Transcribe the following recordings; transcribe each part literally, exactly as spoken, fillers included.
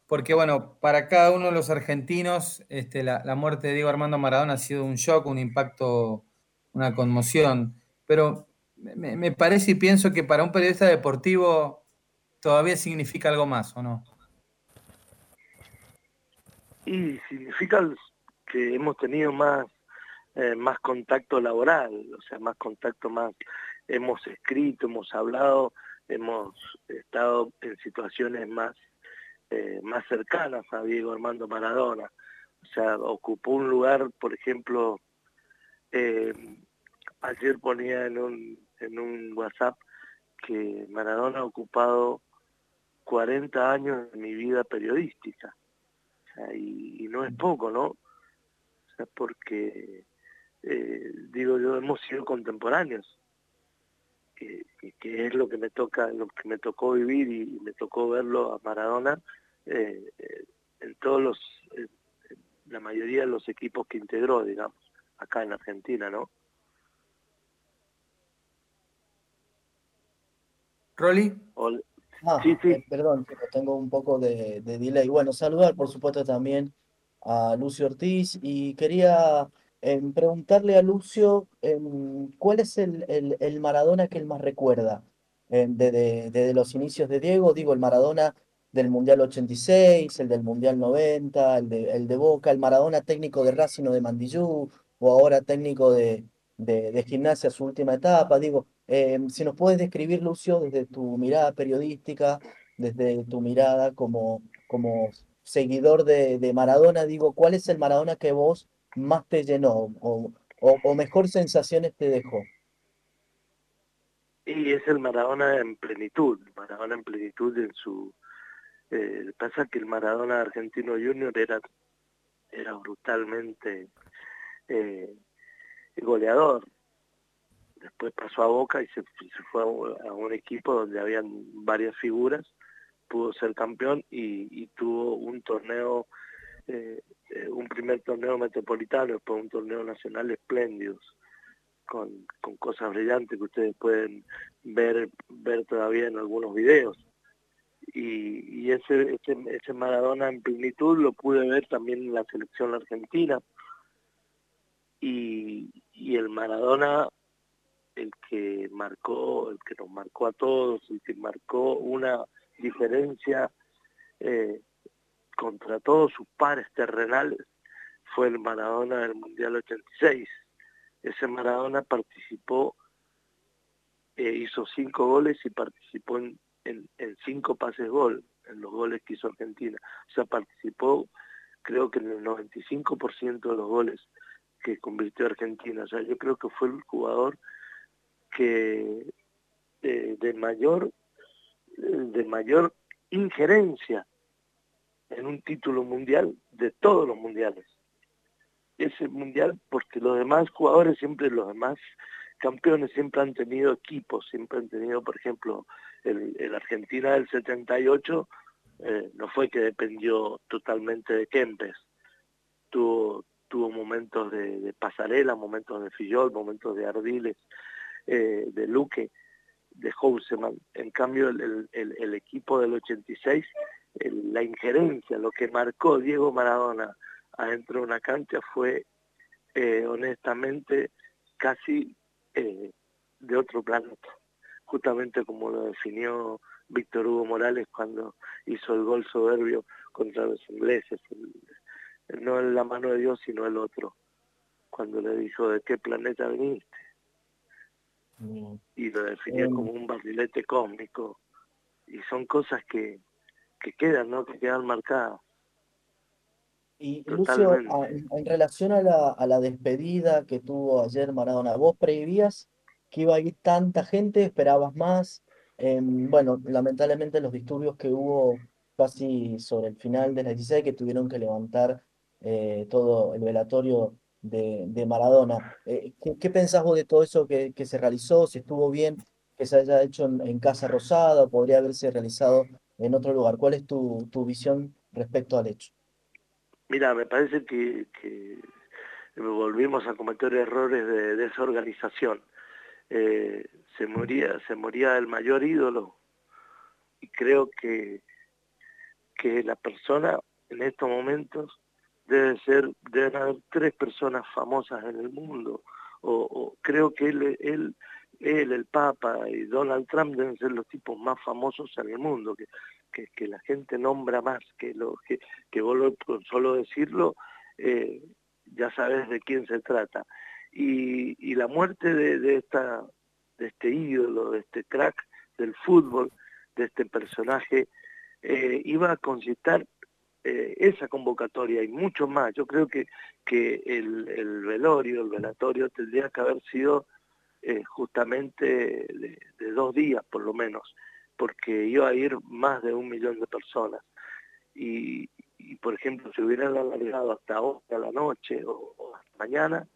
porque bueno, para cada uno de los argentinos, este, la, la muerte de Diego Armando Maradona ha sido un shock, un impacto, una conmoción. Pero me, me parece y pienso que para un periodista deportivo todavía significa algo más, ¿o no? Y significa que hemos tenido más, eh, más contacto laboral, o sea, más contacto más, hemos escrito, hemos hablado, hemos estado en situaciones más, eh, más cercanas a Diego Armando Maradona. O sea, ocupó un lugar, por ejemplo, eh, ayer ponía en un, en un WhatsApp que Maradona ha ocupado cuarenta años de mi vida periodística. O sea, y, y no es poco, ¿no? O sea, porque, eh, digo yo, hemos sido contemporáneos, que, que, es lo que me toca, lo que me tocó vivir y, y me tocó verlo a Maradona eh, eh, en todos los, eh, la mayoría de los equipos que integró, digamos, acá en Argentina, ¿no? ¿Rolly? O, sí, Ah, sí. eh, perdón, pero tengo un poco de, de delay. Bueno, saludar por supuesto también a Lucio Ortiz y quería em, preguntarle a Lucio em, cuál es el, el- el Maradona que él más recuerda em, desde, desde los inicios de Diego, digo el Maradona del Mundial ochenta y seis, el del Mundial noventa, el de, el de Boca, el Maradona técnico de Racing o de Mandillú, o ahora técnico de, de, de Gimnasia, su última etapa, digo. Eh, si nos puedes describir, Lucio, desde tu mirada periodística, desde tu mirada como, como seguidor de, de Maradona, digo, ¿cuál es el Maradona que vos más te llenó o, o, o mejor sensaciones te dejó? Y es el Maradona en plenitud, Maradona en plenitud en su... Eh, pasa que el Maradona argentino junior era, era brutalmente eh, goleador. Después pasó a Boca y se, se fue a un, a un equipo donde habían varias figuras, pudo ser campeón y, y tuvo un torneo, eh, eh, un primer torneo metropolitano, después un torneo nacional espléndidos, con, con cosas brillantes que ustedes pueden ver, ver todavía en algunos videos. Y, y ese, ese, ese Maradona en plenitud lo pude ver también en la selección argentina. Y, y el Maradona, el que marcó, el que nos marcó a todos, el que marcó una diferencia eh, contra todos sus pares terrenales, fue el Maradona del Mundial ochenta y seis. Ese Maradona participó, eh, hizo cinco goles y participó en, en, en cinco pases gol, en los goles que hizo Argentina. O sea, participó creo que en el noventa y cinco por ciento de los goles que convirtió Argentina. O sea, yo creo que fue el jugador que eh, de mayor de mayor injerencia en un título mundial de todos los mundiales. Ese mundial, porque los demás jugadores, siempre los demás campeones, siempre han tenido equipos, siempre han tenido, por ejemplo, el, el Argentina del setenta y ocho, eh, no fue que dependió totalmente de Kempes, tuvo, tuvo momentos de, de Pasarela, momentos de Fillol, momentos de Ardiles, eh, de Luque, de Houseman. En cambio, el, el, el equipo del ochenta y seis, el, la injerencia, lo que marcó Diego Maradona adentro de una cancha fue, eh, honestamente, casi eh, de otro planeta. Justamente como lo definió Víctor Hugo Morales cuando hizo el gol soberbio contra los ingleses. El, no en la mano de Dios, sino el otro. Cuando le dijo, ¿de qué planeta viniste? Mm. Y lo definió Em, como un barrilete cósmico. Y son cosas que, que quedan, ¿no? Que quedan marcadas y Lucio, a- totalmente. en, en relación a la, a la despedida que tuvo ayer Maradona, ¿vos prevías que iba a ir tanta gente? ¿Esperabas más? Em, bueno, lamentablemente los disturbios que hubo casi sobre el final de las dieciséis que tuvieron que levantar eh, todo el velatorio de, de Maradona. Eh, ¿qué, qué pensás vos de todo eso que, que se realizó? Si estuvo bien que se haya hecho en, en Casa Rosada o podría haberse realizado en otro lugar. ¿Cuál es tu, tu visión respecto al hecho? Mira, me parece que, que volvimos a cometer errores de desorganización. Eh, se moría, se moría el mayor ídolo y creo que que la persona en estos momentos debe ser, deben haber tres personas famosas en el mundo, o, o creo que él, él, él, el Papa y Donald Trump deben ser los tipos más famosos en el mundo, que, que, que la gente nombra más, que, lo, que, que vos lo, con solo decirlo, eh, ya sabes de quién se trata. Y, y la muerte de, de, esta, de este ídolo, de este crack del fútbol, de este personaje, eh, iba a concitar eh, esa convocatoria y mucho más. Yo creo que, que el, el velorio, el velatorio tendría que haber sido eh, justamente de, de dos días por lo menos, porque iba a ir más de un millón de personas. Y, y por ejemplo, si hubieran alargado hasta hoy a la noche o, o hasta mañana,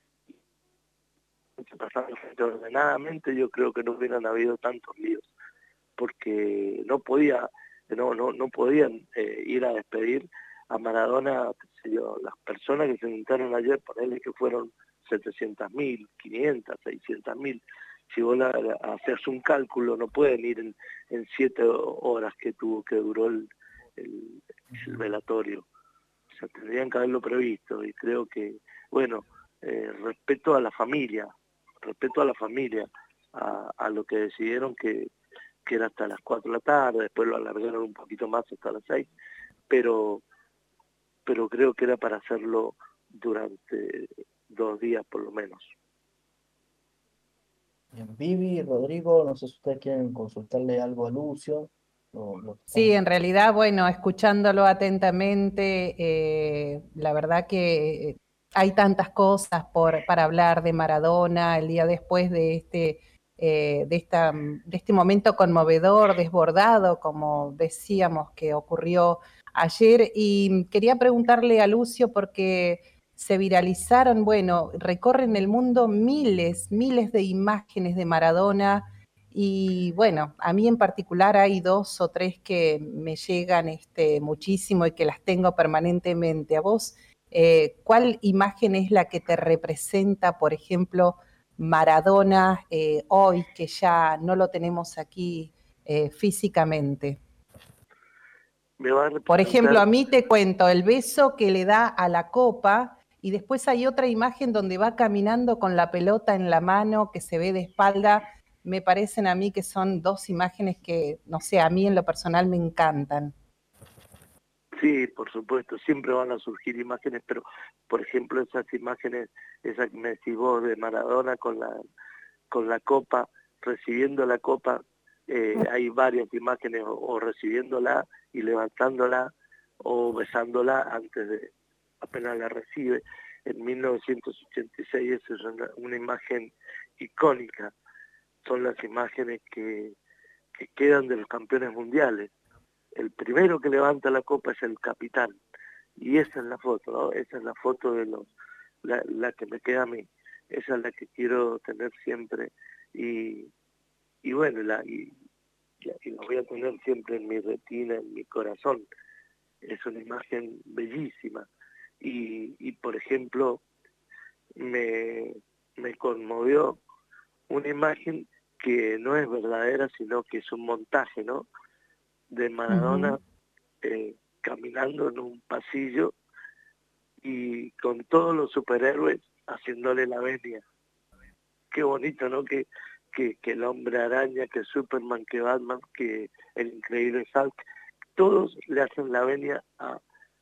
pasando ordenadamente, yo creo que no hubieran habido tantos líos, porque no podía, no, no, no podían eh, ir a despedir a Maradona, qué sé yo, las personas que se juntaron ayer, ponele que fueron setecientas mil, quinientas, seiscientas mil. Si vos la, la, haces un cálculo, no pueden ir en, en siete horas que tuvo, que duró el, el, el velatorio. O sea, tendrían que haberlo previsto, y creo que, bueno, eh, respeto a la familia, respeto a la familia, a, a lo que decidieron que, que era hasta las cuatro de la tarde, después lo alargaron un poquito más hasta las seis, pero, pero creo que era para hacerlo durante dos días por lo menos. Bien, Vivi, Rodrigo, no sé si ustedes quieren consultarle algo a Lucio. Lo, lo Sí, en realidad, bueno, escuchándolo atentamente, eh, la verdad que hay tantas cosas por, para hablar de Maradona el día después de este, eh, de, esta, de este momento conmovedor, desbordado, como decíamos que ocurrió ayer. Y quería preguntarle a Lucio porque se viralizaron, bueno, recorren el mundo miles, miles de imágenes de Maradona. Y bueno, a mí en particular hay dos o tres que me llegan este, muchísimo y que las tengo permanentemente. A vos, eh, ¿cuál imagen es la que te representa, por ejemplo, Maradona eh, hoy, que ya no lo tenemos aquí eh, físicamente? Me va a representar... Por ejemplo, a mí te cuento el beso que le da a la copa, y después hay otra imagen donde va caminando con la pelota en la mano, que se ve de espalda. Me parecen a mí que son dos imágenes que, no sé, a mí en lo personal me encantan. Sí, por supuesto, siempre van a surgir imágenes, pero por ejemplo esas imágenes, esa que me decís vos de Maradona con la, con la copa, recibiendo la copa, eh, hay varias imágenes, o, o recibiéndola y levantándola, o besándola antes de, apenas la recibe. En mil novecientos ochenta y seis esa es una, una imagen icónica, son las imágenes que, que quedan de los campeones mundiales. El primero que levanta la copa es el capitán, y esa es la foto, ¿no? Esa es la foto de los, la, la que me queda a mí, esa es la que quiero tener siempre, y, y bueno, la, y, y la voy a tener siempre en mi retina, en mi corazón. Es una imagen bellísima, y, y por ejemplo, me, me conmovió una imagen que no es verdadera, sino que es un montaje, ¿no? De Maradona, uh-huh. eh, caminando en un pasillo y con todos los superhéroes haciéndole la venia. Qué bonito, ¿no? Que, que, que el Hombre Araña, que Superman, que Batman, que el increíble Hulk, todos le hacen la venia a,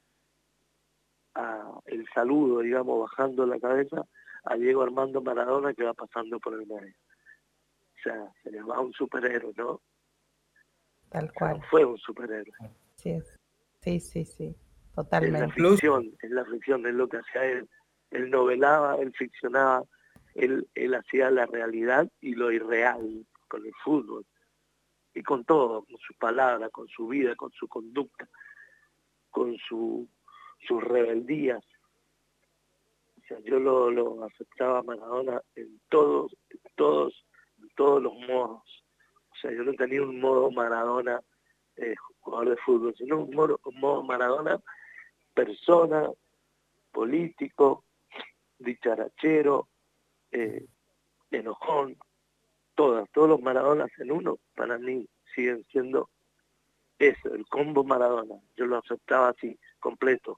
a el saludo, digamos, bajando la cabeza a Diego Armando Maradona, que va pasando por el medio. O sea, se le va un superhéroe, ¿no? Tal cual. O sea, fue un superhéroe. Sí, sí, sí, sí, totalmente. Es la ficción, es la ficción, es lo que hacía él. Él novelaba, él ficcionaba, él, él hacía la realidad y lo irreal con el fútbol. Y con todo, con su palabra, con su vida, con su conducta, con su, sus rebeldías. O sea, yo lo, lo aceptaba a Maradona en todos, en todos, en todos los modos. O sea, yo no tenía un modo Maradona eh, jugador de fútbol, sino un modo, un modo Maradona persona, político, dicharachero, eh, enojón, todas, todos los Maradonas en uno, para mí siguen siendo eso, el combo Maradona. Yo lo aceptaba así, completo.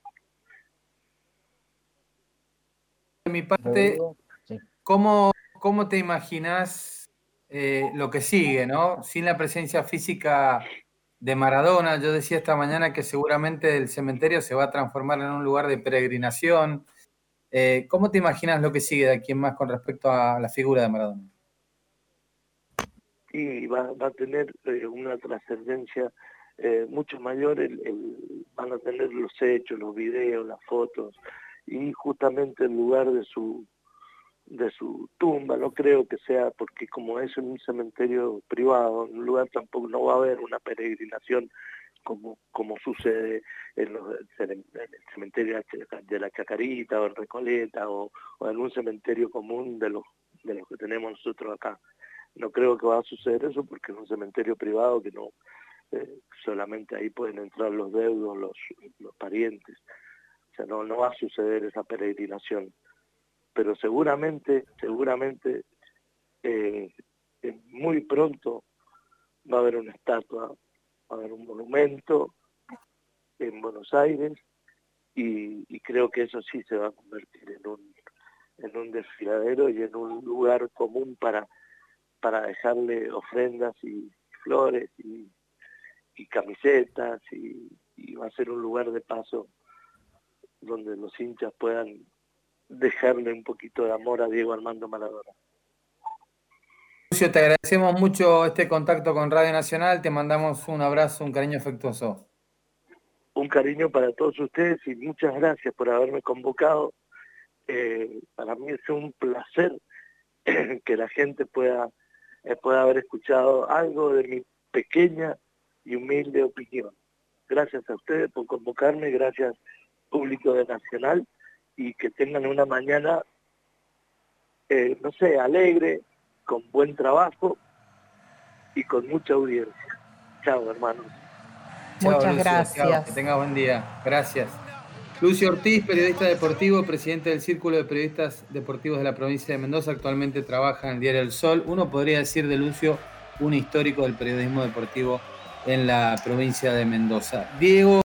De mi parte, Rodrigo, sí. ¿cómo, cómo te imaginás eh, lo que sigue, ¿no? Sin la presencia física de Maradona, yo decía esta mañana que seguramente el cementerio se va a transformar en un lugar de peregrinación. Eh, ¿Cómo te imaginas lo que sigue de aquí en más con respecto a la figura de Maradona? Y va, va a tener eh, una trascendencia eh, mucho mayor, el, el, van a tener los hechos, los videos, las fotos, y justamente el lugar de su de su tumba, no creo que sea, porque como es en un cementerio privado, en un lugar tampoco no va a haber una peregrinación como, como sucede en, los, en el cementerio de la Chacarita o en Recoleta o, o en un cementerio común de los, de los que tenemos nosotros acá. No creo que va a suceder eso porque es un cementerio privado que no eh, solamente ahí pueden entrar los deudos, los, los parientes. O sea, no, no va a suceder esa peregrinación. Pero seguramente, seguramente, eh, muy pronto va a haber una estatua, va a haber un monumento en Buenos Aires y, y creo que eso sí se va a convertir en un, en un desfiladero y en un lugar común para, para dejarle ofrendas y flores y, y camisetas y, y va a ser un lugar de paso donde los hinchas puedan dejarle un poquito de amor a Diego Armando Maradona. Lucio, te agradecemos mucho este contacto con Radio Nacional, te mandamos un abrazo, un cariño afectuoso. Un cariño para todos ustedes y muchas gracias por haberme convocado. Eh, para mí es un placer que la gente pueda, eh, pueda haber escuchado algo de mi pequeña y humilde opinión. Gracias a ustedes por convocarme, gracias público de Nacional, y que tengan una mañana, eh, no sé, alegre, con buen trabajo y con mucha audiencia. Chao, hermanos. Chao, Muchas Lucio, gracias. chao, que tengas buen día. Gracias. Lucio Ortiz, periodista deportivo, presidente del Círculo de Periodistas Deportivos de la provincia de Mendoza, actualmente trabaja en el diario El Sol. Uno podría decir de Lucio un histórico del periodismo deportivo en la provincia de Mendoza. Diego